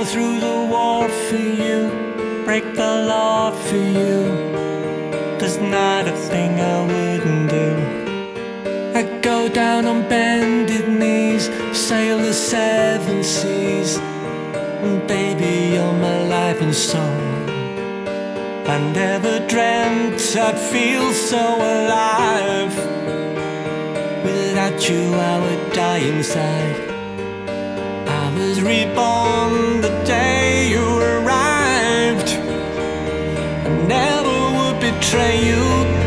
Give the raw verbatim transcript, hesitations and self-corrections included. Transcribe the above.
go through the wall for you, break the law for you. There's not a thing I wouldn't do. I'd go down on bended knees, sail the seven seas. And baby, you're my life and soul. I never dreamt I'd feel so alive. Without you I would die inside. I was reborn the day you arrived. I never would betray you.